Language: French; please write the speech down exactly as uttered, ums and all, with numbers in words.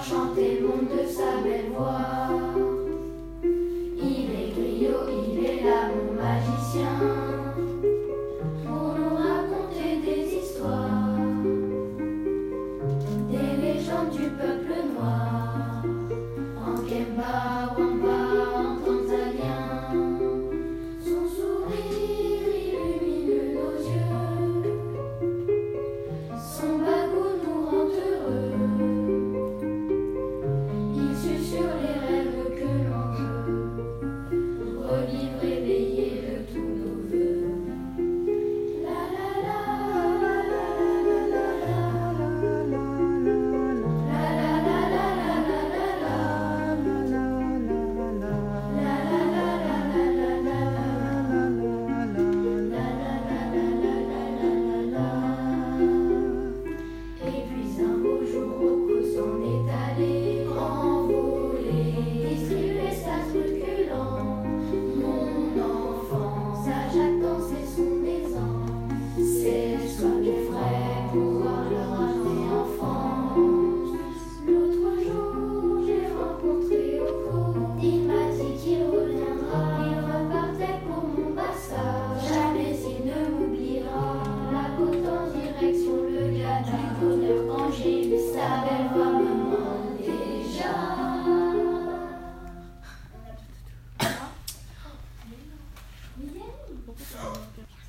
chanter le monde de sa belle voix. Il est griot, il est là, mon magicien, pour nous raconter des histoires, des légendes du peuple noir, en Kemba, Wamba, en Tanzanien. Son sourire illumine nos yeux, son bagou nous rend heureux. Il susurre les rêves que l'on veut, revivre, réveiller de tous nos vœux. La la la la la la la la la la la Et puis un beau jour, Rocco s'en est allé, envolé, distribué sa truculent. Mon enfant, sa jactance et son aisance, c'est soit du frais pour voir leur ramener enfance. L'autre jour, j'ai rencontré Oko, il m'a dit qu'il reviendra, il repartait pour Mombasa, jamais il ne m'oubliera. La côte en direction le Ghana, du bonheur quand j'ai vu sa belle voix me manque déjà. Oui.